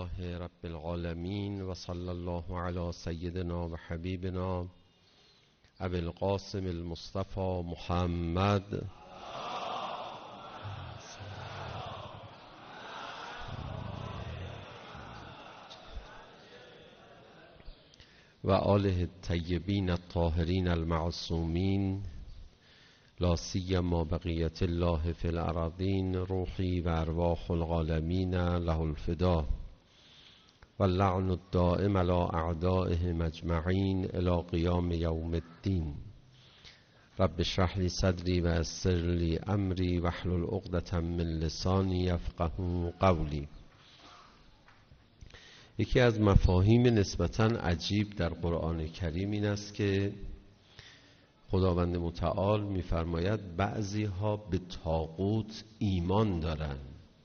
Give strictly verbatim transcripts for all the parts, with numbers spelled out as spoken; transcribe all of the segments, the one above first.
لله رب العالمين و صلی الله علی سیدنا و حبیبنا ابی القاسم المصطفى محمد و آله الطیبین الطاهرین المعصومین لا سیما بقیت الله فی الارضین روحی و ارواح العالمین له الفدا و اللعن الدائم علی اعدائهم اجمعین الی قیام یوم الدین. رب اشرح لی صدری و یسر لی امری واحلل عقدة من لسانی یفقهوا قولی. یکی از مفاهیم نسبتاً عجیب در قرآن کریم این است که خداوند متعال می‌فرماید بعضی ها به طاغوت ایمان دارند.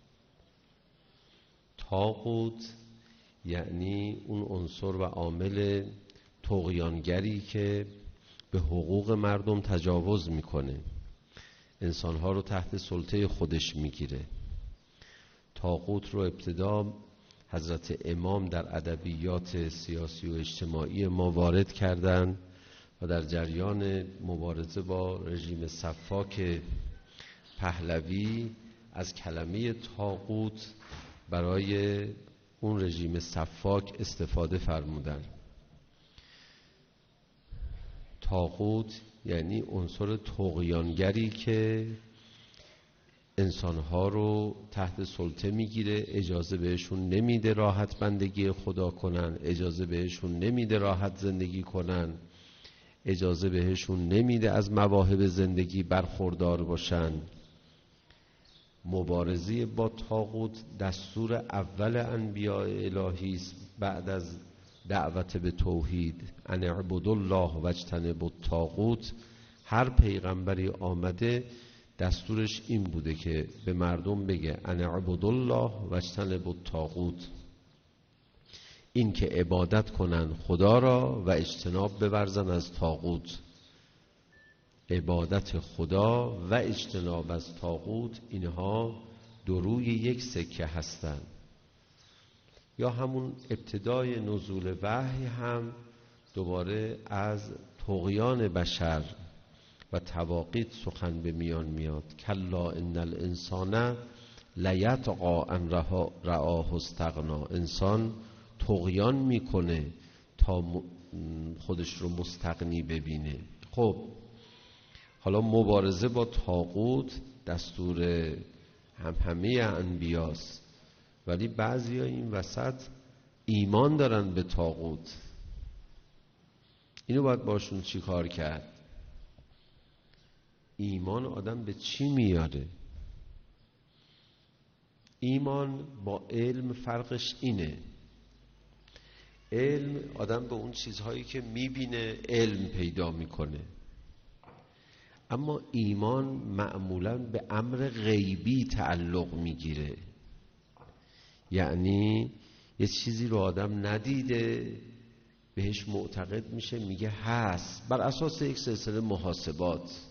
طاغوت یعنی اون عنصر و عامل طغیانگری که به حقوق مردم تجاوز میکنه، انسانها رو تحت سلطه خودش میگیره. طاغوت رو ابتدا حضرت امام در ادبیات سیاسی و اجتماعی ما وارد کردند و در جریان مبارزه با رژیم سفاک پهلوی از کلمه طاغوت برای اون رژیم سفاک استفاده فرمودند. طاغوت یعنی عنصر طغیانگری که انسانها رو تحت سلطه میگیره، اجازه بهشون نمیده راحت بندگی خدا کنن، اجازه بهشون نمیده راحت زندگی کنن، اجازه بهشون نمیده از مواهب زندگی برخوردار باشن. مبارزه با طاغوت دستور اول انبیاء الهی است بعد از دعوت به توحید. ان اعبدوا الله واجتنبوا الطاغوت. هر پیغمبری آمده دستورش این بوده که به مردم بگه ان اعبدوا الله واجتنبوا الطاغوت، این که عبادت کنن خدا را و اجتناب بورزن از طاغوت. عبادت خدا و اجتناب از طاغوت اینها دو روی یک سکه هستند. یا همون ابتدای نزول وحی هم دوباره از طغیان بشر و تواقیت سخن به میان میاد. کلا ان الانسان لیطغی ان رآه استغنا. انسان طغیان میکنه تا خودش رو مستغنی ببینه. خب حالا مبارزه با طاغوت دستور هم همه انبیاست، ولی بعضی ها این وسط ایمان دارن به طاغوت. اینو باید باشون چی کار کرد؟ ایمان آدم به چی میاره؟ ایمان با علم فرقش اینه. علم آدم به اون چیزهایی که میبینه علم پیدا میکنه، اما ایمان معمولاً به امر غیبی تعلق میگیره. یعنی یه چیزی رو آدم ندیده بهش معتقد میشه، میگه هست، بر اساس یک سلسله محاسبات.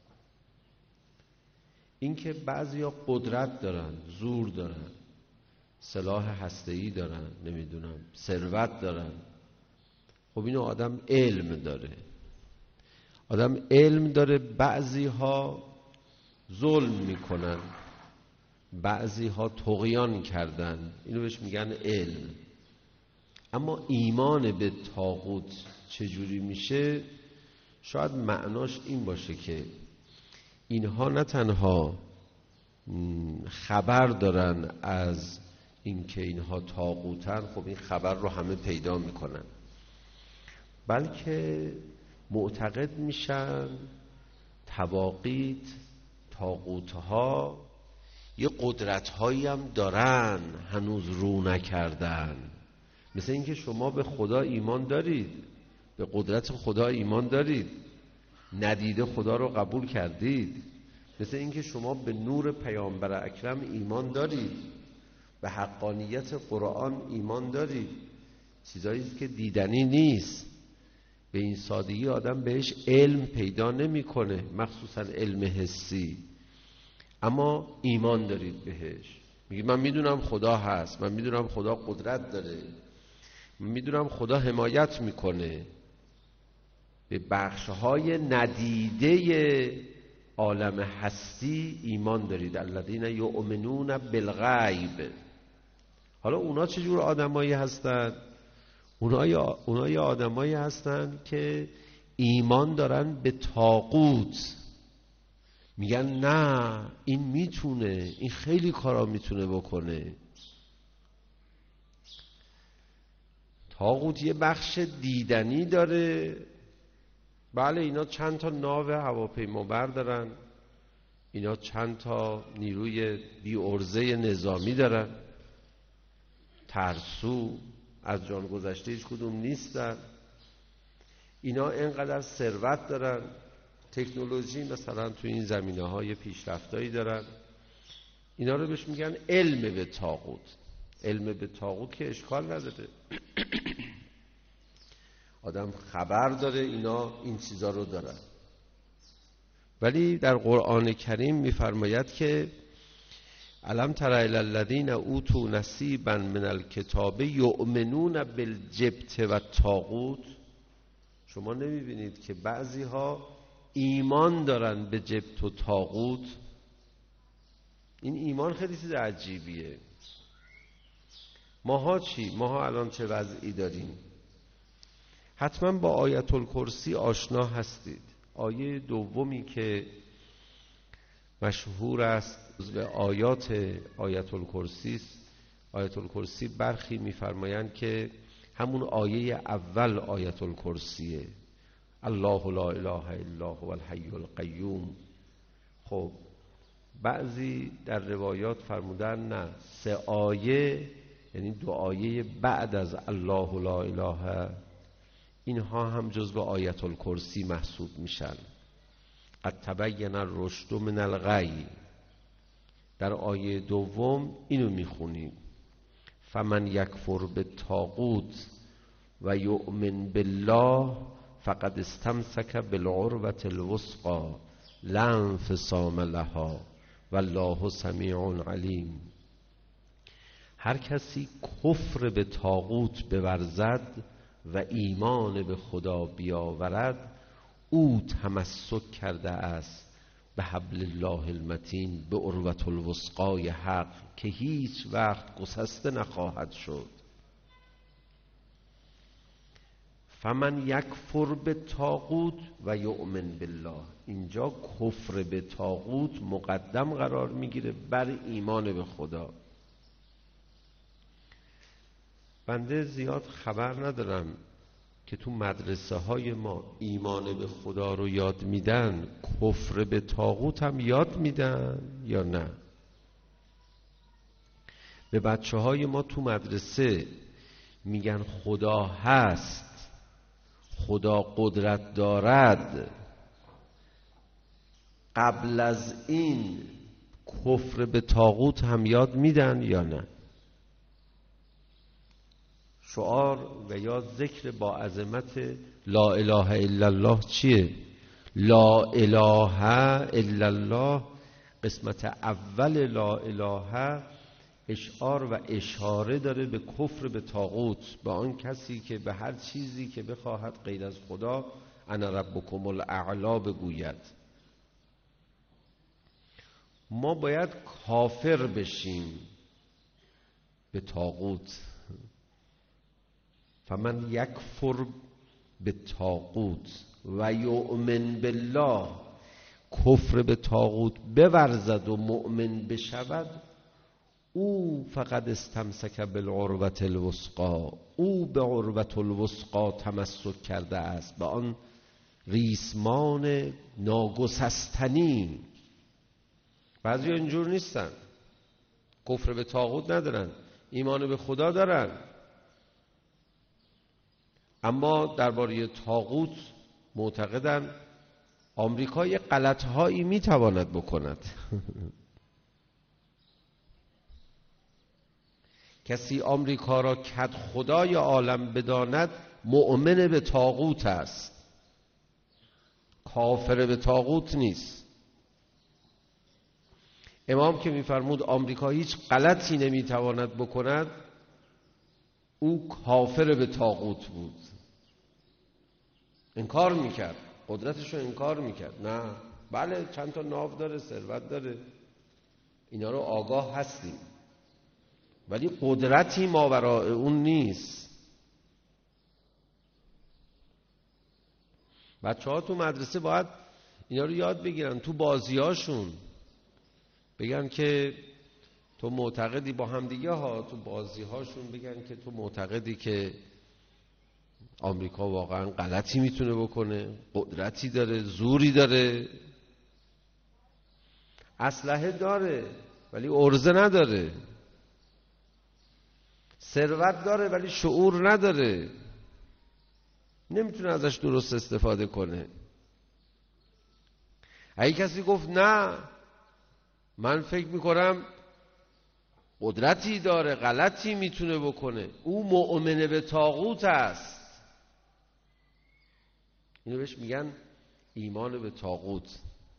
این که بعضیا قدرت دارن، زور دارن، سلاح هسته‌ای دارن، نمیدونم ثروت دارن، خب اینو آدم علم داره. آدم علم داره بعضی ها ظلم میکنن، بعضی ها طغیان کردن، اینو بهش میگن علم. اما ایمان به طاغوت چجوری میشه؟ شاید معناش این باشه که اینها نه تنها خبر دارن از اینکه اینها طاغوتن، خب این خبر رو همه پیدا میکنن، بلکه معتقد میشن تواقیت طاغوتها یه قدرت‌هایی هم دارن هنوز رو نکردن. مثل اینکه شما به خدا ایمان دارید، به قدرت خدا ایمان دارید، ندیده خدا رو قبول کردید. مثل اینکه شما به نور پیامبر اکرم ایمان دارید، به حقانیت قرآن ایمان دارید. چیزایی که دیدنی نیست، به این سادگی آدم بهش علم پیدا نمیکنه، مخصوصا علم حسی، اما ایمان دارید بهش. میگه من میدونم خدا هست، من میدونم خدا قدرت داره، من میدونم خدا حمایت میکنه. به بخشهای ندیده عالم هستی ایمان دارید. الذین یؤمنون بالغیب. حالا اونا چجور آدمایی هستن؟ اونا اونای آدمایی هستن که ایمان دارن به طاغوت. میگن نه این میتونه، این خیلی کارا میتونه بکنه. طاغوت یه بخش دیدنی داره. بله اینا چند تا ناو هواپیمابر دارن، اینا چند تا نیروی بی عرضه نظامی دارن، ترسو از جان گذشته هیچ کدوم نیستن. اینا اینقدر ثروت دارن، تکنولوژی مثلا تو این زمینه های پیشرفتایی دارن. اینا رو بهش میگن علم به طاغوت. علم به طاغوت که اشکال نداره، آدم خبر داره اینا این چیزا رو دارن. ولی در قرآن کریم میفرماید که الم تر الی الذین اوتوا نصیبا من الکتاب یؤمنون بالجبت و الطاغوت. شما نمیبینید که بعضی ها ایمان دارن به جبت و طاغوت؟ این ایمان خیلی چیز عجیبیه. ماها چی؟ ماها الان چه وضعی داریم؟ حتما با آیت الکرسی آشنا هستید. آیه دومی که مشهور است به آیات آیت الکرسی است. آیت الکرسی برخی میفرمایند که همون آیه اول آیت الکرسیه، الله لا اله الا هو الحی القیوم. خب بعضی در روایات فرمودن نه، سه آیه یعنی دو آیه بعد از الله لا اله اینها هم جزو آیت الکرسی محسوب میشن. قد تبین الرشد من الغی. در آیه دوم اینو میخونیم فمن یکفر بالطاغوت و یؤمن بالله فقد استمسک بالعروة الوثقی لا انفصام لها والله سمیع علیم. هر کسی کفر به طاغوت بورزد و ایمان به خدا بیاورد، او تمسک کرده است به حبل الله المتین، به عروة الوثقی حق که هیچ وقت گسسته نخواهد شد. فمن یکفر به طاغوت و یؤمن بالله، اینجا کفر به طاغوت مقدم قرار میگیره بر ایمان به خدا. بنده زیاد خبر ندارم که تو مدرسه های ما ایمان به خدا رو یاد میدن، کفر به طاغوت هم یاد میدن یا نه. به بچه های ما تو مدرسه میگن خدا هست، خدا قدرت دارد. قبل از این کفر به طاغوت هم یاد میدن یا نه؟ شعار و یا ذکر با عظمت لا اله الا الله چیه؟ لا اله الا الله قسمت اول لا اله اشعار و اشاره داره به کفر به طاغوت، به آن کسی که به هر چیزی که بخواهد غیر از خدا انا ربکم الاعلی بگوید. ما باید کافر بشیم به طاغوت. فمن یکفر به طاغوت و یؤمن بالله، کفر به طاغوت بورزد و مؤمن بشود، او فقط استمسک بالعروة الوثقی، او به عروة الوثقی تمسک کرده است، به آن ریسمان ناگسستنی. بعضی اینجور نیستن، کفر به طاغوت ندارن، ایمان به خدا دارن، اما درباره طاغوت معتقدن آمریکا یه غلط‌هایی میتواند بکند. کسی آمریکا را کد خدای عالم بداند مؤمن به طاغوت است، کافر به طاغوت نیست. امام که میفرمود آمریکا هیچ غلطی نمیتواند بکند، او کافر به طاغوت بود. انکار میکرد، قدرتش رو انکار میکرد. نه، بله چند تا ناو داره، ثروت داره، اینا رو آگاه هستیم، ولی قدرتی ماوراء اون نیست. بچه ها تو مدرسه باید اینا رو یاد بگیرن، تو بازیاشون بگن که تو معتقدی، با هم دیگه ها تو بازی هاشون بگن که تو معتقدی که آمریکا واقعا غلطی میتونه بکنه، قدرتی داره، زوری داره، اسلحه داره ولی ارزه نداره، ثروت داره ولی شعور نداره، نمیتونه ازش درست استفاده کنه. اگه کسی گفت نه من فکر میکنم قدرتی داره، غلطی میتونه بکنه، او مؤمن به طاغوت است. اینو بهش میگن ایمان به طاغوت.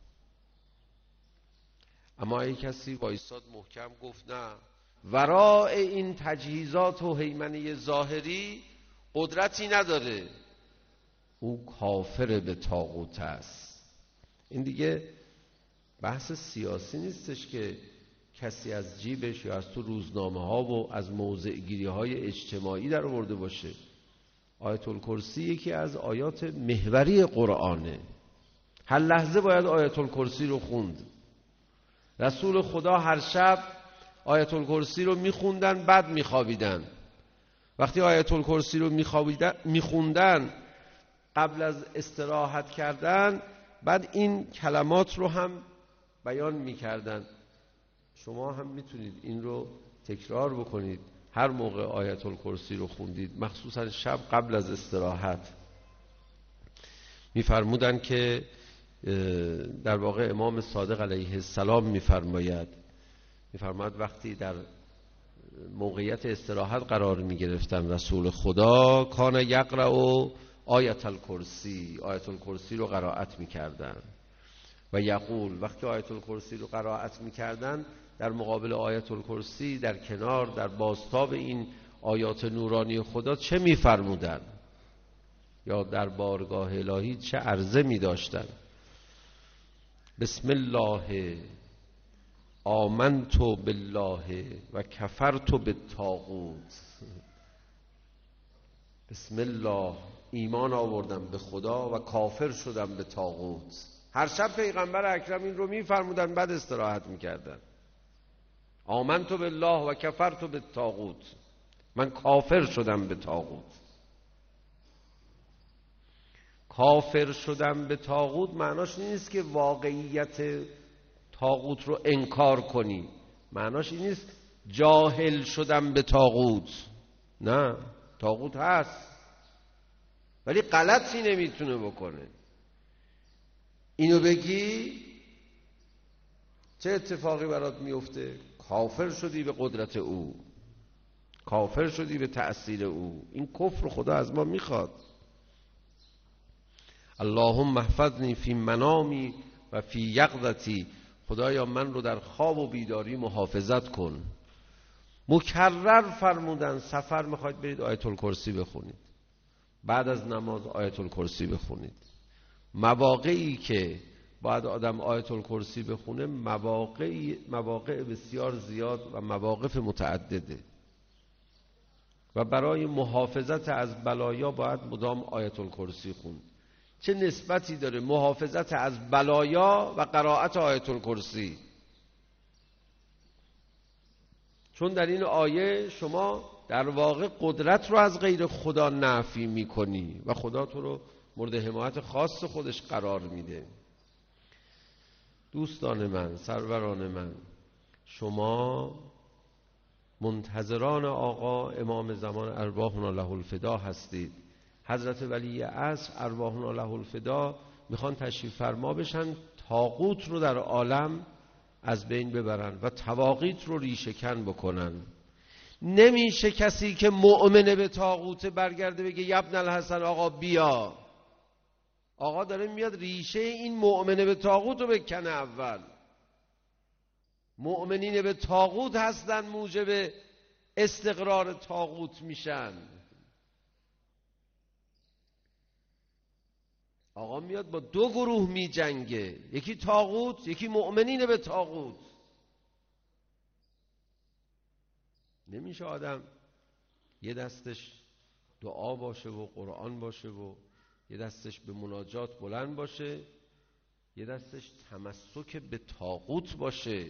اما اگه کسی وایساد محکم گفت نه، ورای این تجهیزات و هیمنه ظاهری قدرتی نداره، او کافر به طاغوت است. این دیگه بحث سیاسی نیستش که کسی از جیبش یا از تو روزنامه ها و از موضع گیری های اجتماعی در آورده باشه. آیت الکرسی یکی از آیات محوری قرآنه، هر لحظه باید آیت الکرسی رو خوند. رسول خدا هر شب آیت الکرسی رو میخوندن بعد میخوابیدن. وقتی آیت الکرسی رو میخوندن قبل از استراحت کردن، بعد این کلمات رو هم بیان میکردن. شما هم میتونید این رو تکرار بکنید هر موقع آیت الکرسی رو خوندید، مخصوصا شب قبل از استراحت. میفرمودن که در واقع امام صادق علیه السلام میفرماید میفرماید وقتی در موقعیت استراحت قرار میگرفتن رسول خدا، کان یقرأ آیت الکرسی، آیت الکرسی رو قرائت میکردن. و یقول، وقتی آیت الکرسی رو قرائت میکردن در مقابل آیت الکرسی در کنار در بازتاب این آیات نورانی خدا چه میفرمودن یا در بارگاه الهی چه عرضه میداشتن؟ بسم الله آمنت بالله و کفرت بالطاغوت. بسم الله، ایمان آوردم به خدا و کافر شدم به طاغوت. هر شب پیغمبر اکرم این رو میفرمودن بعد استراحت میکردن. آمنت بالله و کفرت بالطاغوت، من کافر شدم به طاغوت. کافر شدم به طاغوت معناش نیست که واقعیت طاغوت رو انکار کنی، معناش این نیست جاهل شدم به طاغوت. نه، طاغوت هست ولی غلطی نمیتونه بکنه. اینو بگی چه اتفاقی برات میفته؟ کافر شدی به قدرت او، کافر شدی به تأثیر او. این کفر خدا از ما میخواد. اللهم احفظنی فی منامی و فی یقظتی، خدایا من رو در خواب و بیداری محافظت کن. مکرر فرمودن سفر میخواید برید آیت الکرسی بخونید، بعد از نماز آیت الکرسی بخونید. مواقعی که باید آدم آیت الکرسی بخونه مواقعی مواقع بسیار زیاد و مواقف متعدده و برای محافظت از بلایا باید مدام آیت الکرسی خوند. چه نسبتی داره محافظت از بلایا و قرائت آیت الکرسی؟ چون در این آیه شما در واقع قدرت رو از غیر خدا نفی میکنی و خدا تو رو مورد حمایت خاص خودش قرار میده. دوستان من، سروران من، شما منتظران آقا امام زمان ارواحنا له الفدا هستید. حضرت ولی عصر ارواحنا له الفدا میخوان تشریف فرما بشن، طاغوت رو در عالم از بین ببرن و طواغیت رو ریشه کن بکنن. نمیشه کسی که مؤمن به طاغوت برگرده بگه یبن الحسن آقا بیا. آقا داره میاد ریشه این مؤمن به طاغوت رو بکنه اول. مؤمنین به طاغوت هستن موجب استقرار طاغوت میشن. آقا میاد با دو گروه می جنگه، یکی طاغوت، یکی مؤمنین به طاغوت. نمیشه آدم یه دستش دعا باشه و قرآن باشه و یه دستش به مناجات بلند باشه، یه دستش تمسک به طاغوت باشه.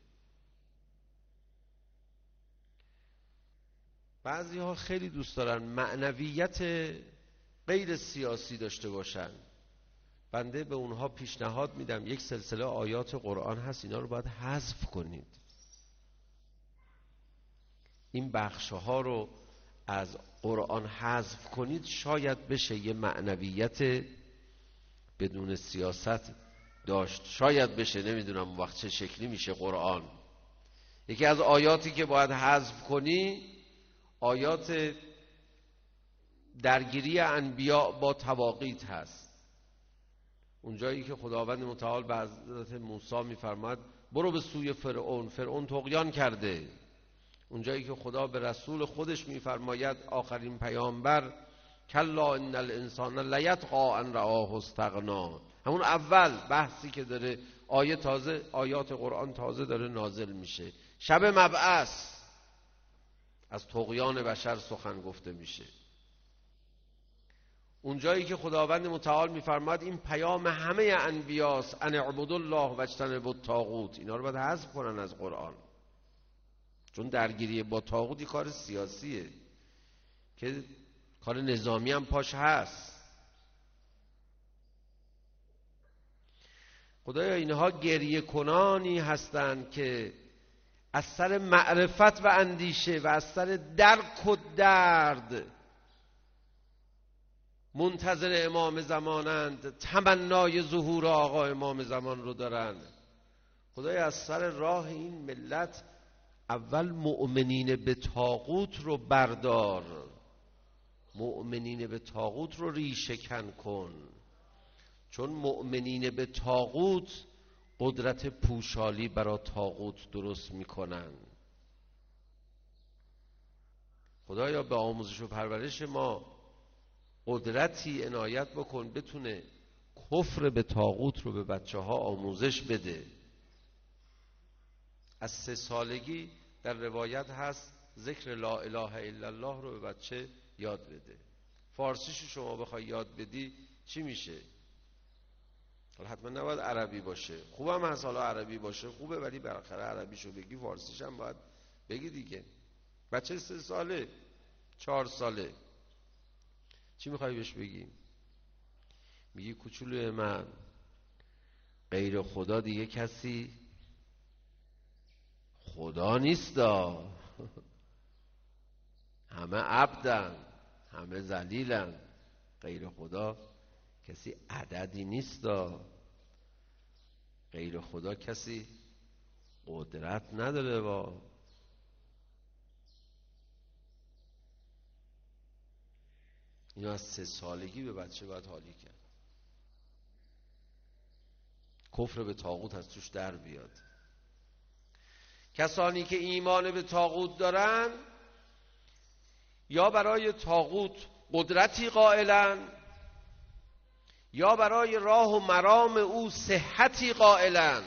بعضی ها خیلی دوست دارن معنویت غیر سیاسی داشته باشن. بنده به اونها پیشنهاد میدم یک سلسله آیات قرآن هست، اینا رو باید حذف کنید. این بخشها رو از قرآن حذف کنید، شاید بشه یه معنویت بدون سیاست داشت. شاید بشه، نمیدونم وقت چه شکلی میشه قرآن. یکی از آیاتی که باید حذف کنی آیات درگیری انبیاء با تواقیت هست. اونجایی که خداوند متعال به حضرت موسی میفرماد برو به سوی فرعون، فرعون طغیان کرده. اونجایی که خدا به رسول خودش میفرماید آخرین پیامبر کلا ان الانسان لیطغی ان رآه استغنا، همون اول بحثی که داره آیه تازه، آیات قرآن تازه داره نازل میشه، شب مبعث از طغیان بشر سخن گفته میشه. اونجایی که خداوند متعال میفرماد این پیام همه انبیاست ان اعبدوا الله واجتنبوا الطاغوت، اینا رو باید حذف کنن از قرآن، چون درگیری با طاغوت کار سیاسیه که کار نظامی هم پاش هست. خدایا اینها گریه کنانی هستند که از سر معرفت و اندیشه و از سر درک و درد منتظر امام زمانند، تمنای ظهور آقا امام زمان رو دارند. خدایا از سر راه این ملت اول مؤمنین به طاغوت رو بردار، مؤمنین به طاغوت رو ریشه کن کن، چون مؤمنین به طاغوت قدرت پوشالی برای طاغوت درست میکنن. خدایا به آموزش و پرورش ما قدرتی عنایت بکن بتونه کفر به طاغوت رو به بچه ها آموزش بده. از سه سالگی در روایت هست ذکر لا اله الا الله رو به بچه یاد بده. فارسیشو شما بخوای یاد بدی چی میشه؟ حالا حتما نباید عربی باشه، خوبم هست حالا عربی باشه خوبه، ولی بالاخره عربیشو بگی فارسیش هم باید بگی دیگه. بچه سه ساله، چهار ساله، چی میخوای بهش بگی؟ میگی کوچولوی من غیر خدا دیگه کسی خدا نیستا، همه عبدن، همه ذلیلن، غیر خدا کسی عددی نیستا، غیر خدا کسی قدرت نداره. با اینو از سه سالگی به بچه باید حالی کرد. کفر به طاغوت از توش در بیاد. کسانی که ایمان به طاغوت دارن یا برای طاغوت قدرتی قائلن یا برای راه و مرام او صحتی قائلن.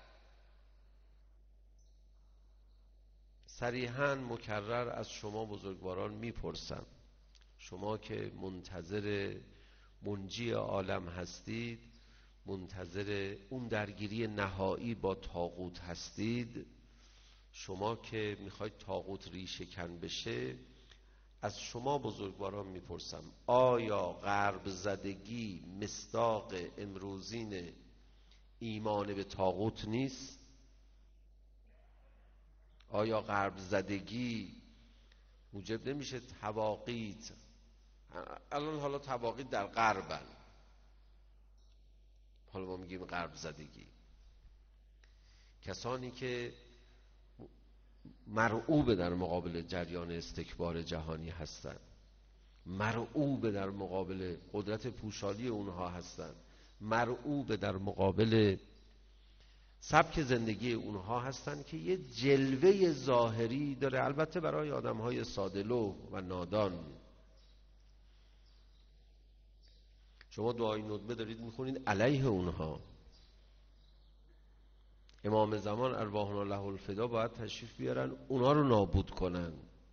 صریحاً مکرر از شما بزرگواران میپرسم، شما که منتظر منجی عالم هستید، منتظر اون درگیری نهایی با طاغوت هستید، شما که میخواید طاغوت ریشه کن بشه، از شما بزرگواران میپرسم آیا غرب زدگی مصداق امروزین ایمان به طاغوت نیست؟ آیا غرب زدگی موجب نمیشه تواقیت؟ الان حالا تواقیت در غربن، حالا ما میگیم غرب زدگی. کسانی که مرعوب در مقابل جریان استکبار جهانی هستند، مرعوب در مقابل قدرت پوشالی اونها هستند، مرعوب در مقابل سبک زندگی اونها هستن که یه جلوه ظاهری داره، البته برای آدم‌های ساده‌لوح و نادان. شما دعای ندبه دارید میخونید علیه اونها. امام زمان ارواحنا له الفدا باید تشریف بیارن اونا رو نابود کنن.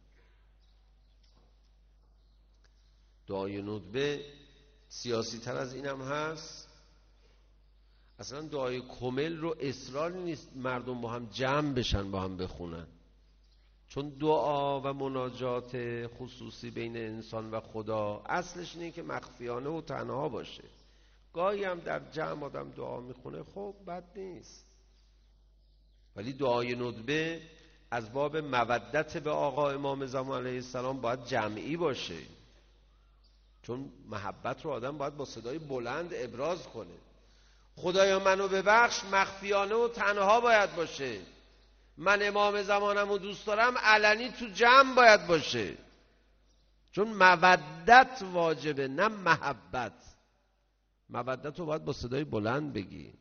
دعای ندبه سیاسی تر از اینم هست. اصلا دعای کمل رو اصرار نیست مردم با هم جمع بشن با هم بخونن، چون دعا و مناجات خصوصی بین انسان و خدا اصلش اینه که مخفیانه و تنها باشه. گاهی هم در جمع آدم دعا میخونه، خب بد نیست، ولی دعای ندبه از باب مودت به آقا امام زمان علیه السلام باید جمعی باشه، چون محبت رو آدم باید با صدای بلند ابراز کنه. خدایا منو ببخش مخفیانه و تنها باید باشه. من امام زمانم رو دوست دارم علنی تو جمع باید باشه، چون مودت واجبه نه محبت. مودت رو باید با صدای بلند بگی.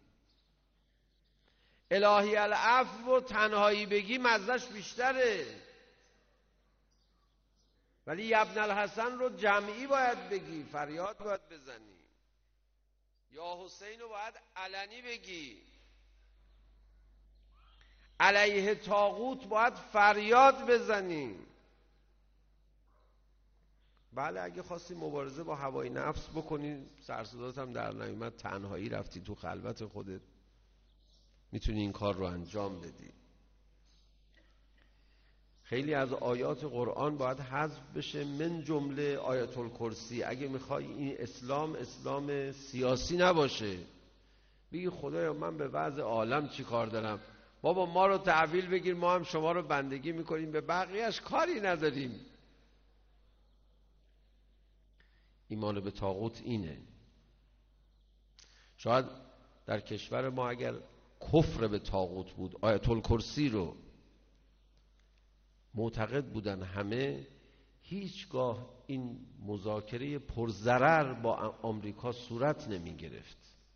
الهی العفو و تنهایی بگی مزدش بیشتره، ولی ابن الحسن رو جمعی باید بگی، فریاد باید بزنی. یا حسین رو باید علنی بگی. علیه طاغوت باید فریاد بزنی. بله اگه خواستی مبارزه با هوای نفس بکنی، سرصدات هم در نیامد، تنهایی رفتی تو خلوت خودت، میتونی این کار رو انجام بدی. خیلی از آیات قرآن باید حذف بشه، من جمله آیت الکرسی. اگه میخوای این اسلام اسلام سیاسی نباشه، بگی خدایا من به وضع عالم چی کار دارم، بابا ما رو تحویل بگیر، ما هم شما رو بندگی میکنیم، به بقیهش کاری نداریم. ایمان به طاغوت اینه. شاید در کشور ما اگر کفر به طاغوت بود، آیت الکرسی رو معتقد بودن همه، هیچگاه این مذاکره پرضرر با آمریکا صورت نمی گرفت.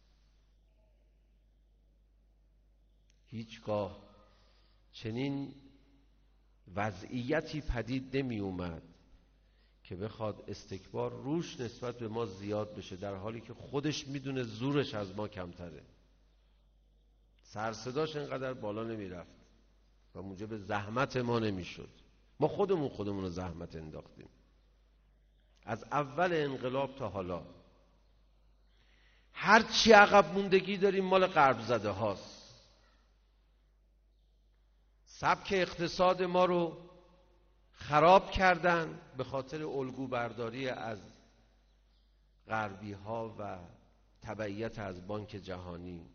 هیچگاه چنین وضعیتی پدید نمی اومد که بخواد استکبار روش نسبت به ما زیاد بشه، در حالی که خودش میدونه زورش از ما کمتره. سرصداش اینقدر بالا نمی رفت و موجب زحمت ما نمی شد. ما خودمون خودمون رو زحمت انداختیم از اول انقلاب تا حالا. هر چی عقب موندگی داریم مال غرب زده هاست. سبک اقتصاد ما رو خراب کردن به خاطر الگو برداری از غربی ها و تبعیت از بانک جهانی.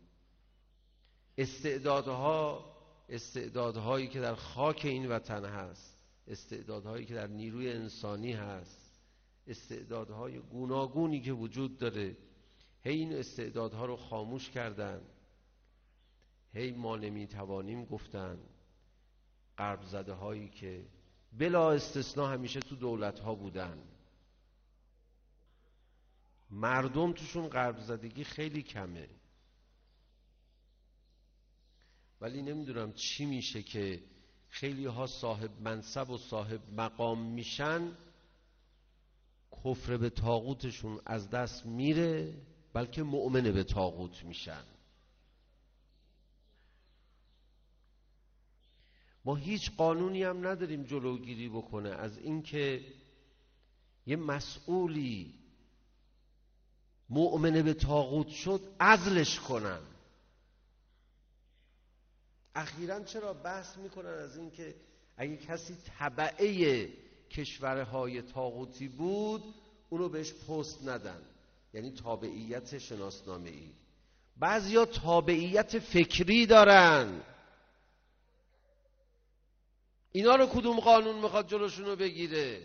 استعدادها استعدادهایی که در خاک این وطن هست، استعدادهایی که در نیروی انسانی هست، استعدادهای گوناگونی که وجود داره، هی این استعدادها رو خاموش کردن. هی ما نمیتوانیم گفتن. غرب زده هایی که بلا استثناء همیشه تو دولت ها بودن، مردم توشون غرب زدگی خیلی کمه. ولی نمیدونم چی میشه که خیلی ها صاحب منصب و صاحب مقام میشن، کفر به طاغوتشون از دست میره، بلکه مؤمن به طاغوت میشن. ما هیچ قانونی هم نداریم جلوگیری بکنه از اینکه یه مسئولی مؤمن به طاغوت شد عزلش کنن. اخیراً چرا بحث میکنن از اینکه اگه کسی تبعه کشورهای طاغوتی بود اونو بهش پست ندن، یعنی تابعیت شناسنامه‌ای. بعضیا تابعیت فکری دارن، اینا رو کدوم قانون میخواد جلوشونو بگیره؟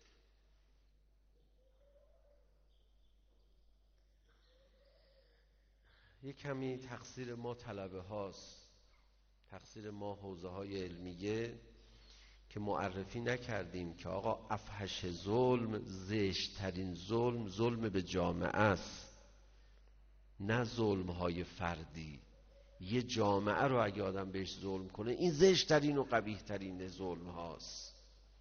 یه کمی تقصیر ما طلبه هاست، تقصیر ما حوزه های علمیه که معرفی نکردیم که آقا افحش ظلم، زشت ترین ظلم، ظلم به جامعه است، نه ظلم های فردی. یه جامعه رو اگه آدم بهش ظلم کنه، این زشترین و قبیح ترین ظلم هاست.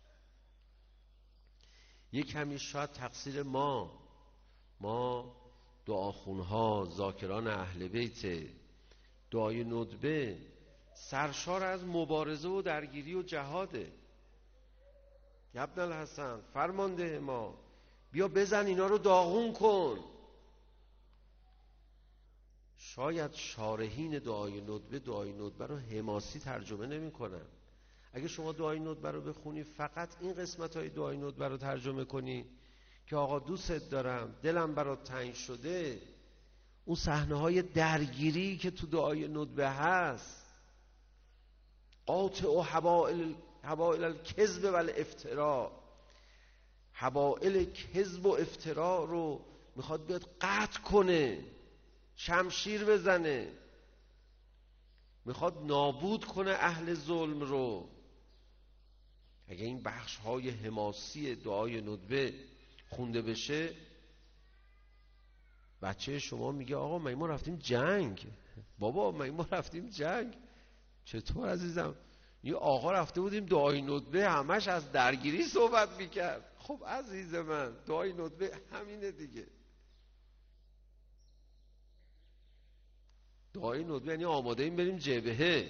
یک کمی شاید تقصیر ما ما دعاخونها، ذاکران اهل بیت، دعای ندبه سرشار از مبارزه و درگیری و جهاده. ابن الحسن فرمانده ما، بیا بزن اینا رو داغون کن. شاید شارحین دعای ندبه دعای ندبه رو حماسی ترجمه نمی کنن. اگه شما دعای ندبه رو بخونی، فقط این قسمت های دعای ندبه رو ترجمه کنی که آقا دوست دارم، دلم برات تنگ شده، اون صحنه های درگیری که تو دعای ندبه هست، قاطع و حبائل حبائل الکذب و الافتراء، حبائل کذب و افتراء رو میخواد بیاد قطع کنه، شمشیر بزنه، میخواد نابود کنه اهل ظلم رو. اگه این بخش های حماسی دعای ندبه خونده بشه، بچه شما میگه آقا ما ما رفتیم جنگ، بابا ما ما رفتیم جنگ. چطور عزیزم؟ یه آقا رفته بودیم دعای ندبه همش از درگیری صحبت میکرد. خب عزیز من، دعای ندبه همینه دیگه. دعای ندبه یعنی آماده این بریم جبهه.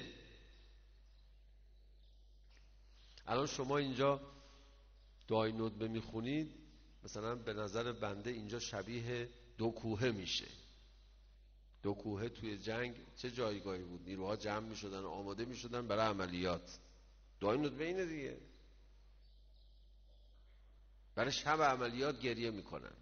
الان شما اینجا دعای ندبه میخونید، مثلا به نظر بنده اینجا شبیه دو کوهه میشه. دو کوهه توی جنگ چه جایگاهی بود؟ نیروها جمع میشدن، آماده میشدن برای عملیات. دعای ندبه اینه دیگه. برای شب عملیات گریه میکنن.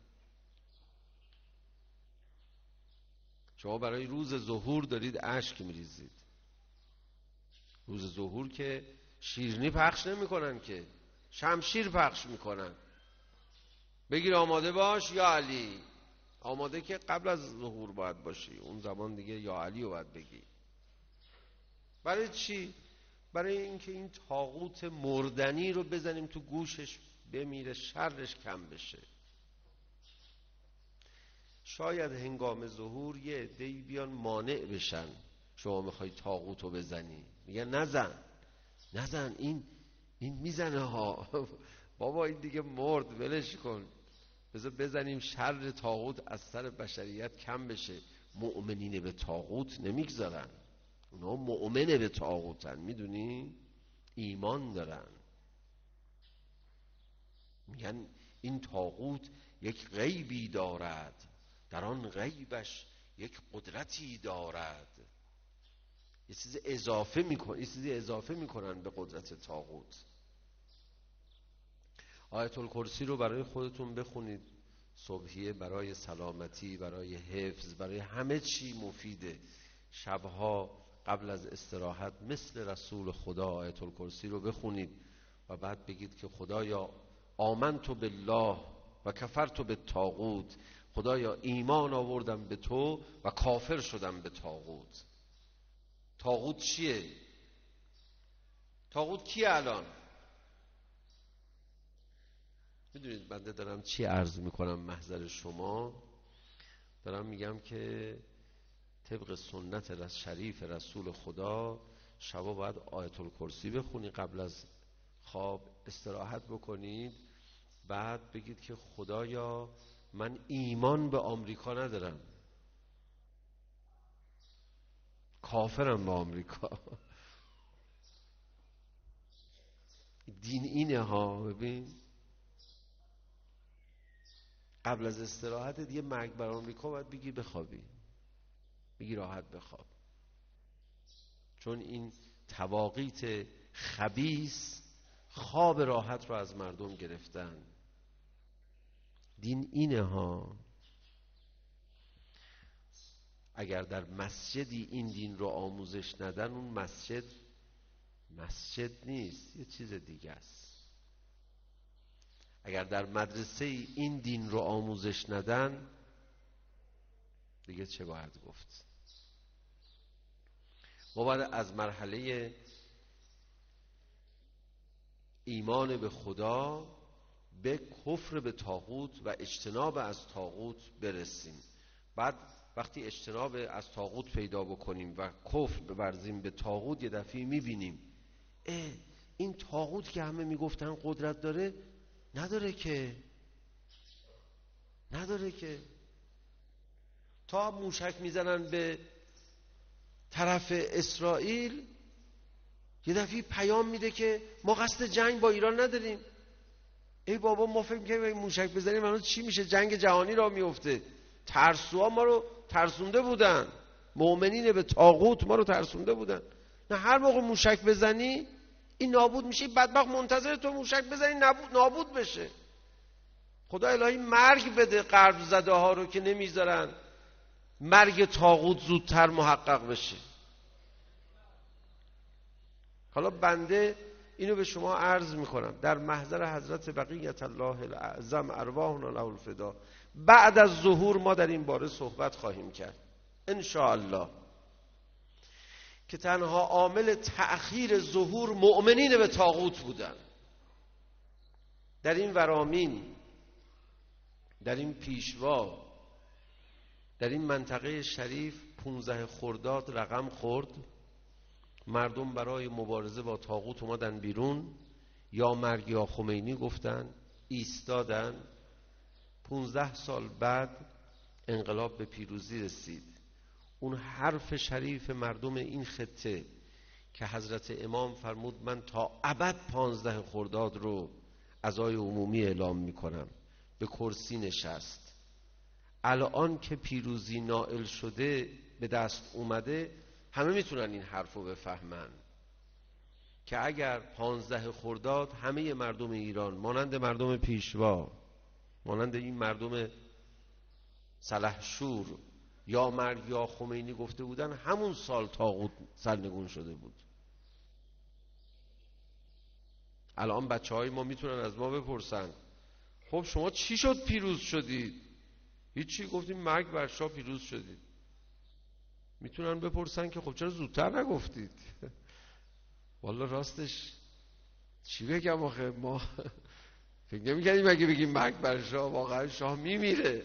شما برای روز ظهور دارید اشک میریزید. روز ظهور که شیرینی پخش نمیکنن که، شمشیر پخش میکنن. بگیر آماده باش یا علی. آماده که قبل از ظهور باید باشی، اون زمان دیگه یا علی رو باید بگی. برای چی؟ برای اینکه این طاغوت مردنی رو بزنیم تو گوشش بمیره، شرش کم بشه. شاید هنگام ظهور یه عده‌ای بیان مانع بشن، شما میخوای طاغوت رو بزنی، میگن نزن نزن، این این میزنه ها بابا این دیگه مرد، ولش کن، بذار بزنیم شر طاغوت از سر بشریت کم بشه. مؤمنین به طاغوت نمیگذارن، اونا مؤمنه به طاغوتن، میدونی؟ ایمان دارن. میگن این طاغوت یک غیبی دارد، در آن غیبش یک قدرتی دارد. یه چیز اضافه میکن یه چیزی اضافه میکنن به قدرت طاغوت. آیت الکرسی رو برای خودتون بخونید صبحیه، برای سلامتی، برای حفظ، برای همه چی مفیده. شبها قبل از استراحت مثل رسول خدا آیت الکرسی رو بخونید و بعد بگید که خدایا آمنت بالله و کفرت بالطاغوت، خدایا ایمان آوردم به تو و کافر شدم به طاغوت. طاغوت چیه؟ طاغوت کیه الان؟ میدونید بنده دارم چی عرض میکنم محضر شما؟ دارم میگم که طبق سنت شریف رسول خدا شبا باید آیت الکرسی بخونی، قبل از خواب استراحت بکنید، بعد بگید که خدایا من ایمان به آمریکا ندارم، کافرم به آمریکا. دین اینه ها. ببین قبل از استراحت دیگه مرگ بر آمریکا باید بگی بخوابی، بگی راحت بخواب، چون این تواقیت خبیث خواب راحت رو از مردم گرفتن. دین اینه ها. اگر در مسجدی این دین رو آموزش ندن، اون مسجد مسجد نیست، یه چیز دیگه است. اگر در مدرسه این دین رو آموزش ندن، دیگه چه باید گفت؟ ما باید از مرحله ایمان به خدا به کفر به طاغوت و اجتناب از طاغوت برسیم. بعد وقتی اجتناب از طاغوت پیدا بکنیم و کفر بورزیم به طاغوت، یه دفعه میبینیم اه این طاغوت که همه میگفتن قدرت داره نداره که نداره که تا موشک میزنن به طرف اسرائیل، یه دفعه پیام میده که ما قصد جنگ با ایران نداریم. ای بابا ما فکر می‌کنیم موشک بزنیم الان چی میشه؟ جنگ جهانی را میفته. ترسوها ما رو ترسونده بودن، مؤمنین به طاغوت ما رو ترسونده بودن. نه هر موقع موشک بزنی این نابود میشه، بدبخت منتظر تو موشک بزنی نابود نابود بشه. خدا الهی مرگ بده غرب زده ها رو که نمیذارن مرگ طاغوت زودتر محقق بشه. حالا بنده اینو به شما عرض میکنم در محضر حضرت بقیت الله الاعظم ارواحنا له الفدا، بعد از ظهور ما در این باره صحبت خواهیم کرد ان شاء الله، که تنها عامل تأخیر ظهور مؤمنین به طاغوت بودن. در این ورامین، در این پیشوا، در این منطقه شریف پونزده خرداد رقم خورد، مردم برای مبارزه با طاغوت اومدن بیرون، یا مرگ یا خمینی گفتن، ایستادن. پونزده سال بعد انقلاب به پیروزی رسید. اون حرف شریف مردم این خطه که حضرت امام فرمود من تا ابد پانزده خرداد رو عزای عمومی اعلام میکنم، به کرسی نشست. الان که پیروزی نائل شده، به دست اومده، همه میتونن این حرف رو بفهمن که اگر پانزده خرداد همه مردم ایران مانند مردم پیشوا، مانند این مردم سلحشور یا مرگ یا خمینی گفته بودن، همون سال طاغوت سرنگون شده بود. الان بچه های ما میتونن از ما بپرسن خب شما چی شد پیروز شدید؟ هیچی، گفتیم مرگ بر شاه پیروز شدید. میتونن بپرسن که خب چرا زودتر نگفتید؟ والا راستش چی بگم آخه، ما فکر نمی‌کردیم اگه بگیم مرگ بر شاه واقعا شاه میمیره.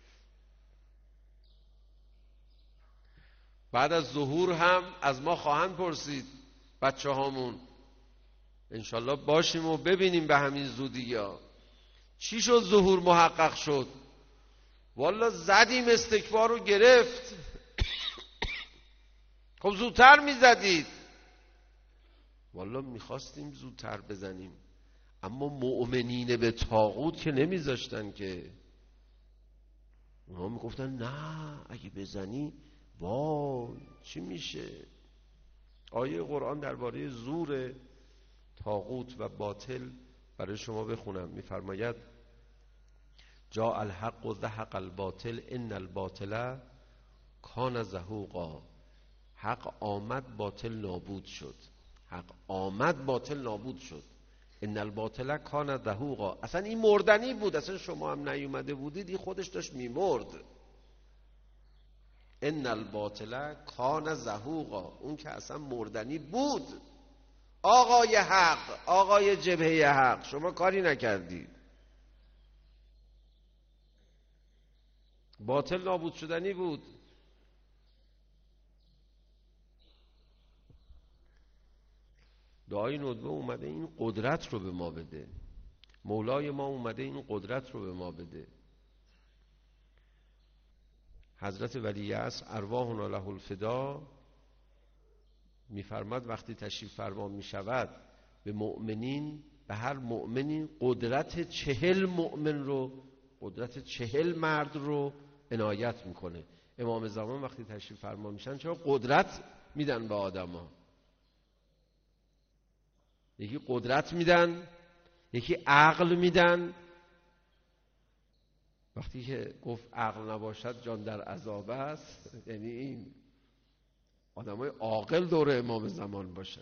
بعد از ظهور هم از ما خواهند پرسید بچه هامون، انشالله باشیم و ببینیم به همین زودی ها چی شد ظهور محقق شد. والا زدیم استکبار رو گرفت. خب زودتر میزدید. والا میخواستیم زودتر بزنیم، اما مؤمنین به طاغوت که نمیذاشتن که. اونها میگفتن نه اگه بزنی وای چی میشه. آیه قرآن درباره زور طاغوت و باطل برای شما بخونم. میفرماید جاء الحق و زهق الباطل ان الباطل کان زهوقا. حق آمد باطل نابود شد. حق آمد باطل نابود شد. ان الباطل کان زهوقا. اصلا این مردنی بود، اصلا شما هم نیومده بودید، این خودش داشت میمرد. ان الباطل کان زهوقا، اون که اصلا مردنی بود. آقای حق، آقای جبهه حق، شما کاری نکردید. باطل نابود شدنی بود. دعای ندبه اومده این قدرت رو به ما بده. مولای ما اومده این قدرت رو به ما بده. حضرت ولی عصر ارواحنا له الفدا میفرماد وقتی تشریف فرما میشود به مؤمنین، به هر مؤمنی قدرت چهل مؤمن رو، قدرت چهل مرد رو عنایت میکنه. امام زمان وقتی تشریف فرما میشن چرا قدرت میدن به آدما؟ یکی قدرت میدن، یکی عقل میدن. وقتی که گفت عقل نباشد جان در عذاب است، یعنی این آدمای عاقل دور امام زمان باشن.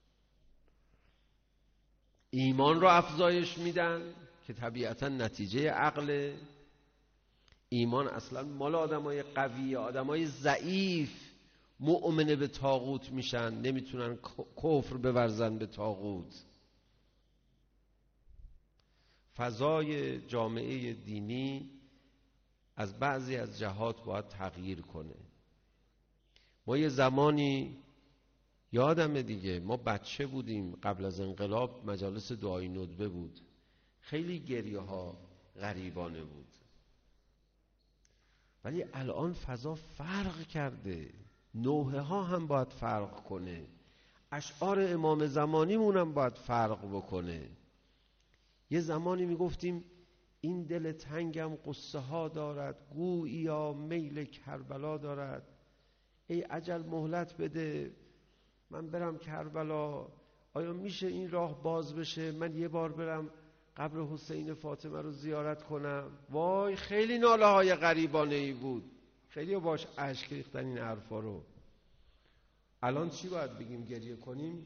ایمان رو افزایش میدن که طبیعتا نتیجه عقل. ایمان اصلا مال آدمای قوی، آدمای ضعیف مؤمن به طاغوت میشن، نمیتونن کفر بورزن به طاغوت. فضای جامعه دینی از بعضی از جهات باید تغییر کنه. ما یه زمانی یادمه دیگه، ما بچه بودیم، قبل از انقلاب مجالس دعای ندبه بود، خیلی گریه ها غریبانه بود، ولی الان فضا فرق کرده، نوحه ها هم باید فرق کنه، اشعار امام زمانیمون هم باید فرق بکنه. یه زمانی میگفتیم این دل تنگم قصه ها دارد، گوییا میل کربلا دارد، ای اجل مهلت بده من برم کربلا، آیا میشه این راه باز بشه من یه بار برم قبر حسین فاطمه رو زیارت کنم؟ وای خیلی ناله های غریبانه ای بود، خیلی باش اشک ریختن این حرفا رو. الان چی باید بگیم؟ گریه کنیم؟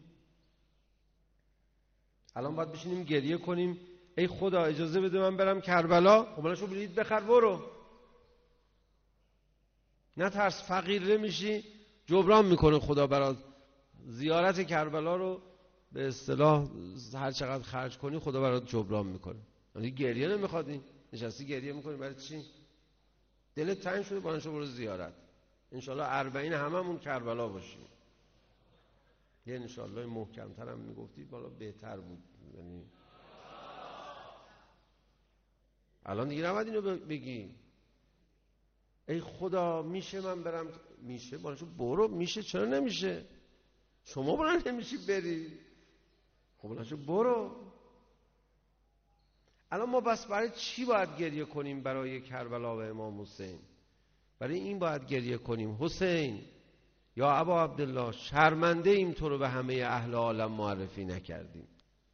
الان باید بشینیم گریه کنیم ای خدا اجازه بده من برم کربلا؟ خب بلاشو بلیط بخر برو، نه ترس فقیر نمیشی، جبران میکنه خدا برات زیارت کربلا رو، به اصطلاح هر چقدر خرج کنی خدا برات جبران میکنه. یعنی گریه نمیخوادی، نشستی گریه میکنی برای چی؟ دلت تنگ شده بانشو برو زیارت. انشالله اربعین هممون کربلا باشیم. یه انشالله محکمتر هم میگفتی بالا بهتر بود. یعنی الان دیگه نباید اینو بگی ای خدا میشه من برم؟ میشه بانشو برو. میشه چرا نمیشه؟ شما برای نمیشی بری، خب بانشو برو. الان ما بس برای چی باید گریه کنیم؟ برای کربلا و امام حسین. برای این باید گریه کنیم حسین یا ابا عبدالله شرمنده ایم تو رو به همه اهل عالم معرفی نکردیم.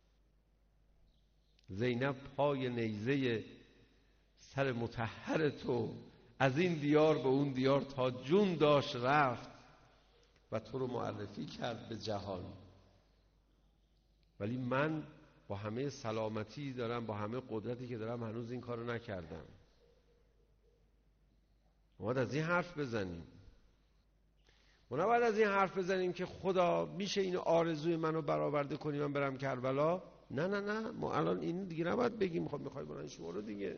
زینب پای نیزه سر مطهر تو از این دیار به اون دیار تا جون داشت رفت و تو رو معرفی کرد به جهان. ولی من با همه سلامتی دارم، با همه قدرتی که دارم، هنوز این کارو نکردم. ما باید از این حرف بزنیم. ما نباید از این حرف بزنیم که خدا میشه این آرزوی منو برآورده کنی من برم کربلا. نه نه نه، ما الان این دیگه نباید بگیم. خب میخوای برن شما رو دیگه.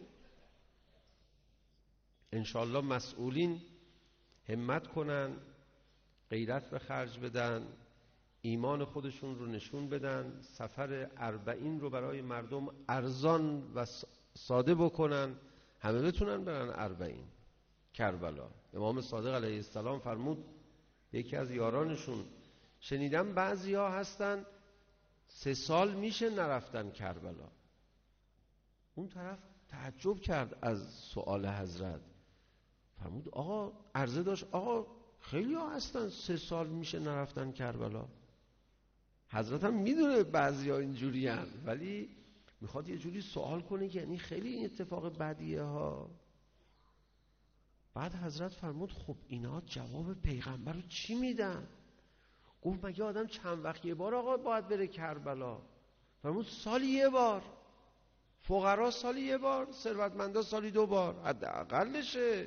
انشالله مسئولین همت کنن، غیرت به خرج بدن، ایمان خودشون رو نشون بدن، سفر اربعین رو برای مردم ارزان و ساده بکنن، همه بتونن برن اربعین کربلا. امام صادق علیه السلام فرمود یکی از یارانشون، شنیدم بعضی ها هستن سه سال میشه نرفتن کربلا. اون طرف تعجب کرد از سؤال حضرت، فرمود آقا عرضه داشت آقا خیلی ها هستن سه سال میشه نرفتن کربلا. حضرت هم میدونه بعضی ها اینجوری هن، ولی میخواد یه جوری سوال کنه که یعنی خیلی این اتفاق بدیه ها. بعد حضرت فرمود خب اینا جواب پیغمبر رو چی میدن؟ گفت مگه آدم چند وقت یه بار آقا باید بره کربلا؟ فرمود سالی یه بار، فقرا سالی یه بار، ثروتمندا سالی دو بار، حداقلشه.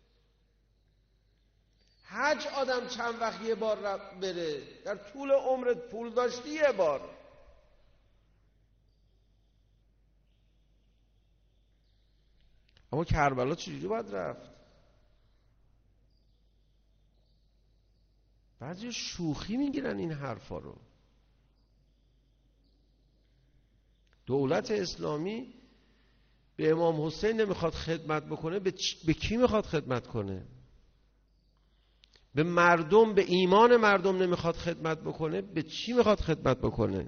حج آدم چند وقت یه بار بره؟ در طول عمرت پول داشتی یه بار. اما کربلا چجوری باید رفت؟ بعضی شوخی میگیرن این حرفا رو. دولت اسلامی به امام حسین نمیخواد خدمت بکنه، به, چ... به کی میخواد خدمت کنه؟ به مردم، به ایمان مردم نمیخواد خدمت بکنه، به چی میخواد خدمت بکنه؟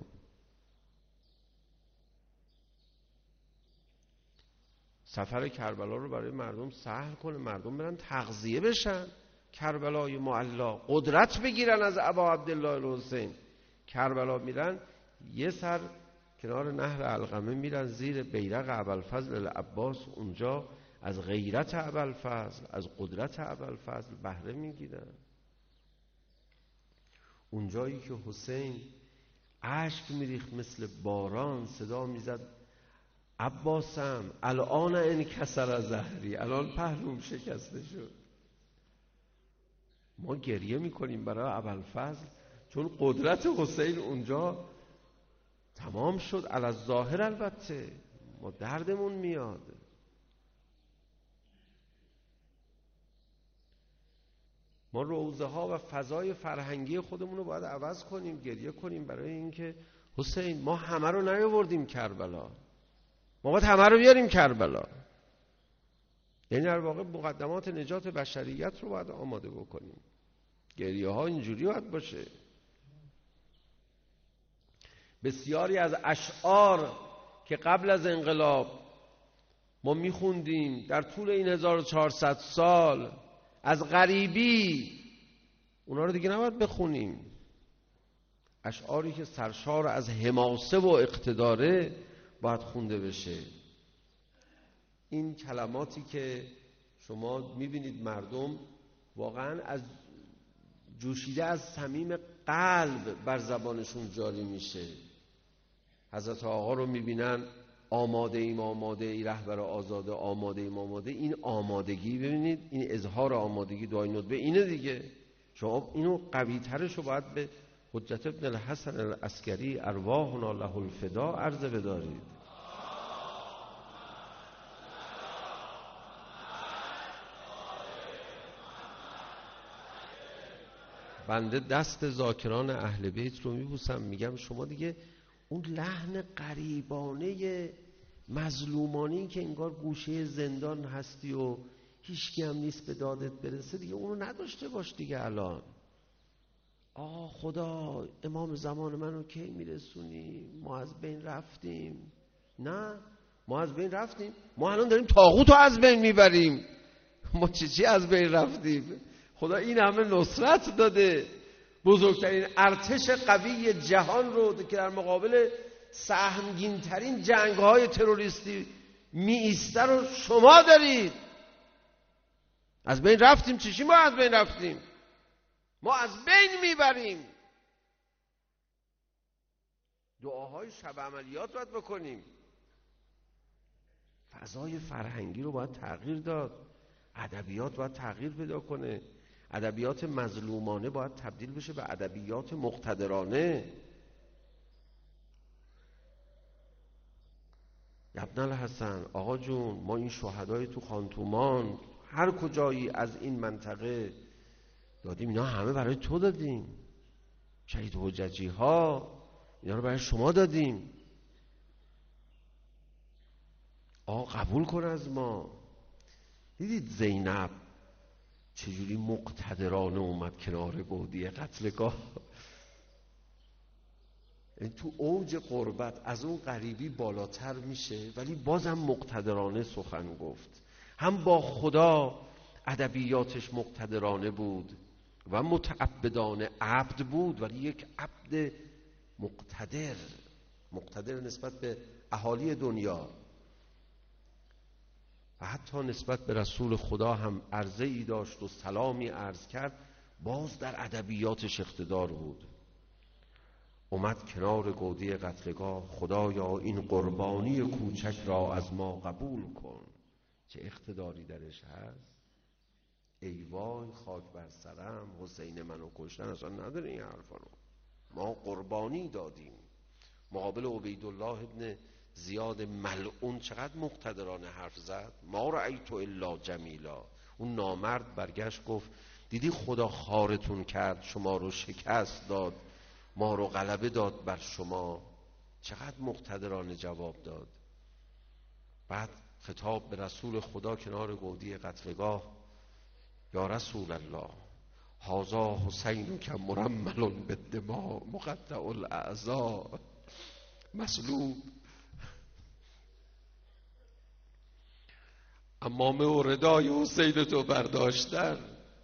سفر کربلا رو برای مردم سهل کنه، مردم برن تغذیه بشن، کربلای معلا قدرت بگیرن از ابا عبدالله الحسین. کربلا میرن یه سر کنار نهر علقمه میرن زیر بیرق ابوالفضل العباس، اونجا از غیرت ابوالفضل، از قدرت ابوالفضل بهره میگیرن. اونجایی که حسین اشک میریخت مثل باران، صدا میزد عباسم الان انکسر ظهری، الان پهلوم شکسته شد. ما گریه میکنیم برای ابوالفضل چون قدرت حسین اونجا تمام شد. علی الظاهر البته ما دردمون میاد. ما روزه ها و فضای فرهنگی خودمون رو باید عوض کنیم، گریه کنیم برای اینکه حسین ما همه رو نیاوردیم کربلا، ما باید همه رو بیاریم کربلا. یعنی در واقع مقدمات نجات بشریت رو باید آماده بکنیم. گریه ها اینجوری باید باشه. بسیاری از اشعار که قبل از انقلاب ما میخوندیم در طول این هزار و چهارصد سال از غریبی، اونا رو دیگه نباید بخونیم. اشعاری که سرشار از حماسه و اقتداره باید خونده بشه. این کلماتی که شما میبینید مردم واقعا از جوشیده از صمیم قلب بر زبانشون جاری میشه. حضرت آقا رو میبینن آماده ایم آماده ای رهبر آزاده، آماده ایم آماده. این آمادگی ببینید، این اظهار آمادگی دعای ندبه اینه دیگه. شما اینو قوی ترش رو باید به حجت ابن الحسن العسکری ارواحنا له الفدا عرضه بدارید. بنده دست ذاکران اهل بیت رو میبوسم، میگم شما دیگه اون لحن غریبانه مظلومانی که انگار گوشه زندان هستی و هیچکی هم نیست به دادت برسه، دیگه اونو نداشته باش دیگه. الان آه خدا امام زمان منو کی میرسونی؟ ما از بین رفتیم. نه ما از بین رفتیم، ما الان داریم طاغوت رو از بین میبریم. ما چی چی از بین رفتیم؟ خدا این همه نصرت داده، بزرگترین ارتش قوی جهان رو که در مقابل سهمگین ترین جنگ های تروریستی می ایسته رو شما دارید. از بین رفتیم. چی چی ما از بین رفتیم؟ ما از بین میبریم. دعاهای شب عملیات باید بکنیم. فضای فرهنگی رو باید تغییر داد. ادبیات باید تغییر پیدا کنه. ادبیات مظلومانه باید تبدیل بشه به ادبیات مقتدرانه. ابن الحسن آقا جون، ما این شهدای تو خانتومان هر کجایی از این منطقه دادیم، اینا همه برای تو دادیم. شهید حججی ها اینا رو برای شما دادیم. آقا قبول کن از ما. دیدید زینب چجوری مقتدرانه اومد کنار گودی قتلگاه؟ این تو اوج قربت از اون غریبی بالاتر میشه، ولی بازم مقتدرانه سخن گفت. هم با خدا ادبیاتش مقتدرانه بود و متعبدانه عبد بود، ولی یک عبد مقتدر، مقتدر نسبت به اهالی دنیا و حتی نسبت به رسول خدا هم عرضه ای داشت و سلامی عرض کرد، باز در ادبیاتش اقتدار بود. اومد کنار گودی قتلگاه، خدایا این قربانی کوچک را از ما قبول کن. چه اقتداری درش هست. ای وای خاک بر سرم، حسین منو کشتن، اصلا نداره این حرفا رو. ما قربانی دادیم. مقابل عبیدالله ابن زیاد ملعون چقدر مقتدرانه حرف زد. ما رأیت الا جمیلا. اون نامرد برگشت گفت دیدی خدا خارتون کرد، شما رو شکست داد، ما رو غلبه داد بر شما. چقدر مقتدرانه جواب داد. بعد خطاب به رسول خدا کنار گودی قتلگاه، یا رسول الله هذا حسین که مرمل بالدماء مقطع الاعضاء، مسلوب، عمامه و ردای حسین تو برداشتن.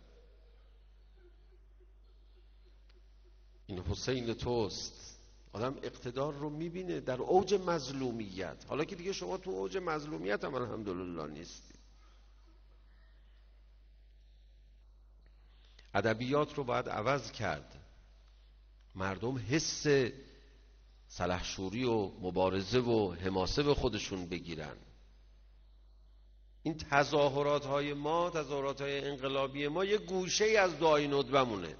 این حسین توست. آدم اقتدار رو میبینه در اوج مظلومیت، حالا که دیگه شما تو اوج مظلومیت هم الحمدلله نیستی. ادبیات رو باید عوض کرد. مردم حس سلحشوری و مبارزه و حماسه به خودشون بگیرن. این تظاهرات های ما، تظاهرات های انقلابی ما، یه گوشه ای از دعای ندبه مونه.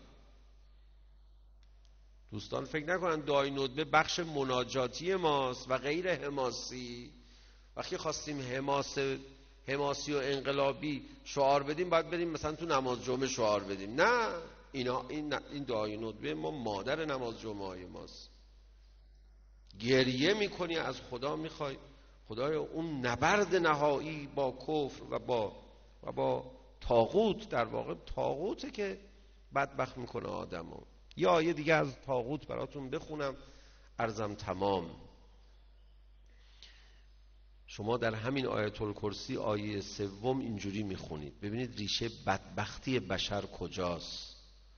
دوستان فکر نکنن دعای ندبه بخش مناجاتی ماست و غیر حماسی. وقتی خواستیم حماسه حماسی و انقلابی شعار بدیم باید بریم مثلا تو نماز جمعه شعار بدیم. نه، اینا این این دعای ندبه ما مادر نماز جمعه های ماست. گریه میکنی از خدا، میخوای خدایا اون نبرد نهایی با کفر و با و با طاغوت، در واقع طاغوته که بدبخت میکنه آدمو. یه آیه دیگه از طاغوت براتون بخونم عرضم تمام. شما در همین آیت الکرسی آیه سوم اینجوری میخونید، ببینید ریشه بدبختی بشر کجاست.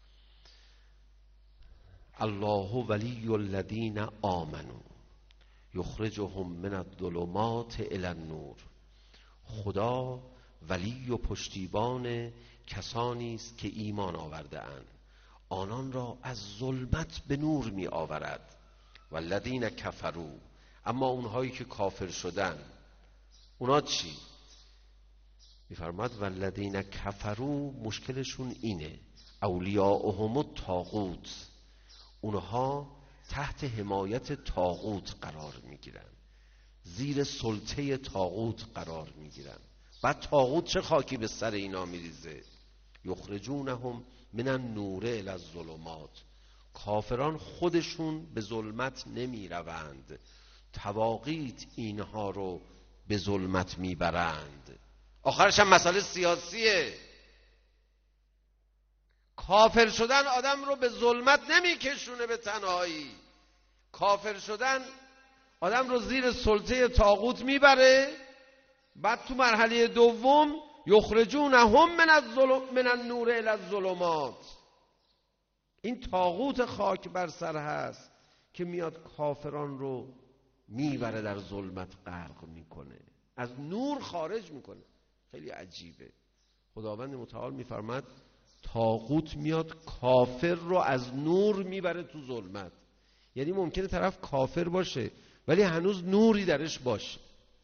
الله ولی الذین آمنوا یخرجهم من الظلمات الی النور. خدا ولی و پشتیبان کسانی است که ایمان آورده اند، آنان را از ظلمت به نور می آورد. والذین کفروا، اما اونهایی که کافر شدن اونا چی؟ میفرماد والذین کفروا مشکلشون اینه اولیاءهم الطاغوت، اونها تحت حمایت طاغوت قرار میگیرن، زیر سلطه طاغوت قرار میگیرن. بعد طاغوت چه خاکی به سر اینا میریزه؟ یخرجونهم من النور الی الظلمات. کافران خودشون به ظلمت نمی روند، طواغیت اینها رو به ظلمت میبرند. آخرش هم مسئله سیاسیه. کافر شدن آدم رو به ظلمت نمیکشونه به تنهایی، کافر شدن آدم رو زیر سلطه طاغوت میبره. بعد تو مرحله دوم یخرجونهم من الظلم من النور الی الظلمات. این طاغوت خاک بر سر هست که میاد کافران رو میبره در ظلمت غرق میکنه، از نور خارج میکنه. خیلی عجیبه. خداوند متعال میفرماد طاغوت میاد کافر رو از نور میبره تو ظلمت. یعنی ممکنه طرف کافر باشه ولی هنوز نوری درش باشه.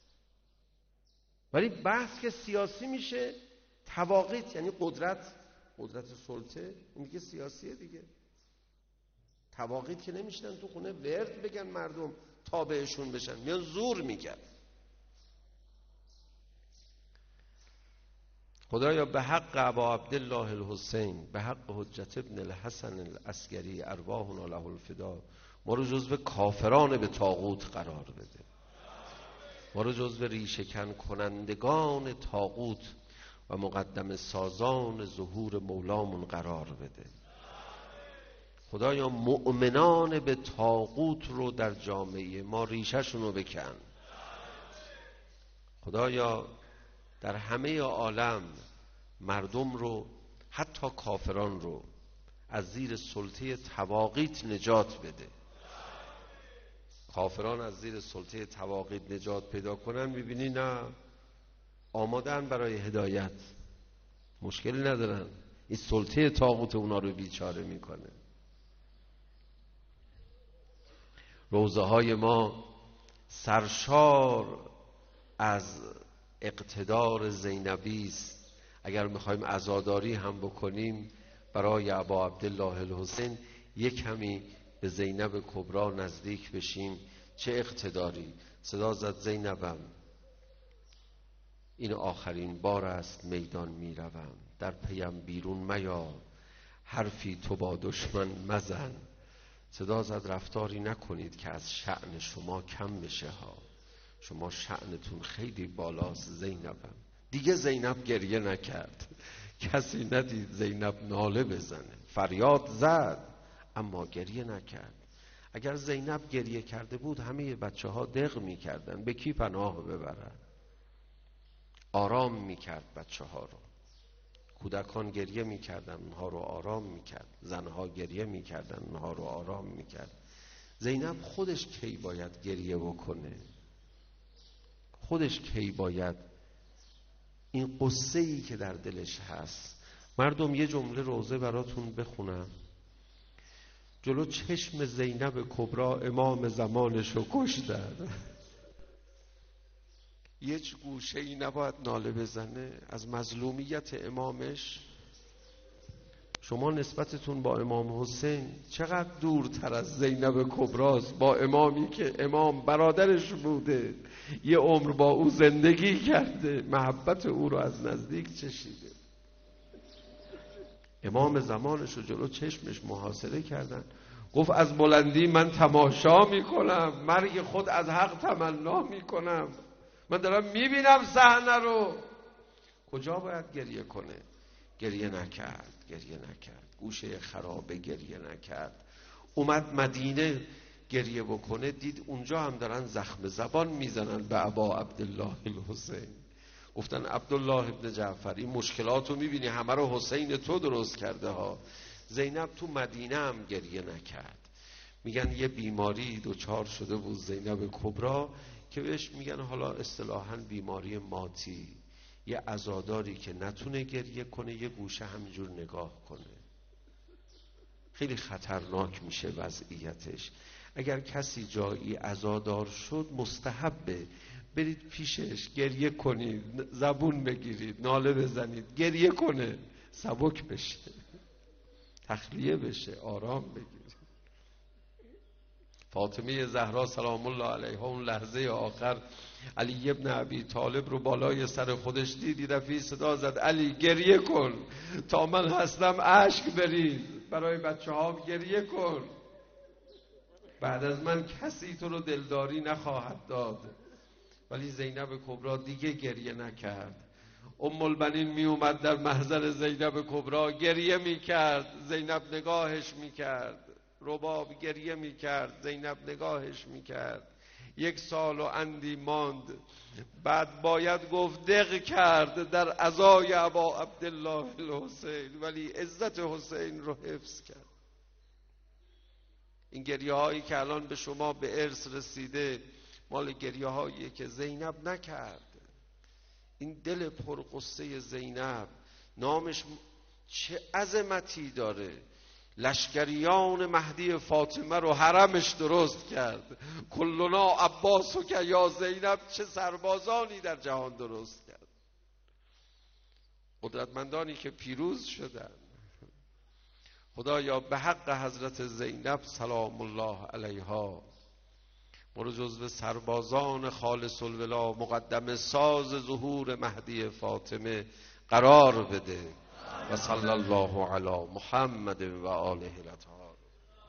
ولی بحث که سیاسی میشه، طواغیت یعنی قدرت، قدرت سلطه، این دیگه سیاسیه دیگه. طواغیت که نمیشنن تو خونه ورد بگن مردم تابعشون بشن، میان زور میگن. خدایا به حق ابا عبدالله الحسین، به حق حجت ابن الحسن العسکری ارواحنا له الفدا، ما رو جزو کافران به طاغوت قرار بده، ما رو جزو ریشه‌کن کنندگان طاغوت و مقدم سازان ظهور مولامون قرار بده. خدایا مؤمنان به طاغوت رو در جامعه ما ریشه‌شون رو بکن. خدایا در همه عالم مردم رو، حتی کافران رو، از زیر سلطه طواغیت نجات بده. کافران از زیر سلطه طواغیت نجات پیدا کنن، میبینی نه آمادن برای هدایت، مشکلی ندارن. این سلطه طاغوت اونا رو بیچاره میکنه. روضه های ما سرشار از اقتدار زینبی است. اگر میخوایم عزاداری هم بکنیم برای ابا عبدالله الحسین، یک کمی به زینب کبرا نزدیک بشیم. چه اقتداری! صدا زد زینبم این آخرین بار است میدان میروم، در پیم بیرون میا، حرفی تو با دشمن مزن. صدا زد رفتاری نکنید که از شأن شما کم بشه ها، شما شأنتون خیلی بالاست زینبم. دیگه زینب گریه نکرد، کسی ندید زینب ناله بزنه، فریاد زد اما گریه نکرد. اگر زینب گریه کرده بود همه بچه ها دق می کردن به کی پناه ببرن. آرام می کرد بچه ها رو. کودکان گریه می کردن اونها رو آرام می کرد، زنها گریه می کردن اونها رو آرام می کرد. زینب خودش کی باید گریه بکنه؟ خودش کی باید این قصه ای که در دلش هست؟ مردم یه جمله روزه براتون بخونم. جلو چشم زینب کبرا امام زمانشو کشتن. یک گوشه ای نباید ناله بزنه از مظلومیت امامش. شما نسبتتون با امام حسین چقدر دورتر از زینب کبراست، با امامی که امام برادرش بوده، یه عمر با او زندگی کرده، محبت او رو از نزدیک چشیده. امام زمانش رو جلو چشمش محاصره کردن، گفت از بلندی من تماشا میکنم، مرگ خود از حق تمنا میکنم، من دارم میبینم صحنه رو. کجا باید گریه کنه؟ گریه نکرد، گریه نکرد، گوشه خرابه گریه نکرد. اومد مدینه گریه بکنه، دید اونجا هم دارن زخم زبان میزنن به ابا عبدالله الحسین. گفتن عبدالله ابن جعفر این مشکلات رو میبینی همه رو حسین تو درست کرده ها. زینب تو مدینه هم گریه نکرد. میگن یه بیماری دوچار شده بود زینب کبرا که بهش میگن حالا اصطلاحاً بیماری ماتی، یه عزاداری که نتونه گریه کنه، یه گوشه همینجور نگاه کنه. خیلی خطرناک میشه وضعیتش. اگر کسی جایی عزادار شد مستحبه برید پیشش گریه کنید، زبون بگیرید، ناله بزنید، گریه کنه، سبک بشه، تخلیه بشه، آرام بگیرید. فاطمه زهرا سلام الله علیها اون لحظه آخر علی ابن ابی طالب رو بالای سر خودش دیدی، رفی صدا زد علی گریه کن تا من هستم، اشک بریز، برای بچه ها گریه کن، بعد از من کسی تو رو دلداری نخواهد داد. ولی زینب کبرا دیگه گریه نکرد. ام البنین می اومد در محضر زینب کبرا، گریه می کرد، زینب نگاهش می کرد. رباب گریه می کرد، زینب نگاهش می کرد. یک سال و اندی ماند، بعد باید گفت دق کرد در عزای ابا عبدالله الحسین، ولی عزت حسین رو حفظ کرد. این گریه هایی که الان به شما به ارث رسیده مال گریه هایی که زینب نکرد. این دل پرقصه زینب، نامش چه عظمتی داره. لشکریان مهدی فاطمه رو حرمش درست کرد. کلنا عباسو که یا زینب، چه سربازانی در جهان درست کرد. قدرتمندانی که پیروز شدن. خدایا به حق حضرت زینب سلام الله علیها ما رو جزو سربازان خالص الولا مقدم ساز ظهور مهدی فاطمه قرار بده. و صلی الله علی محمد و آله الاطهار.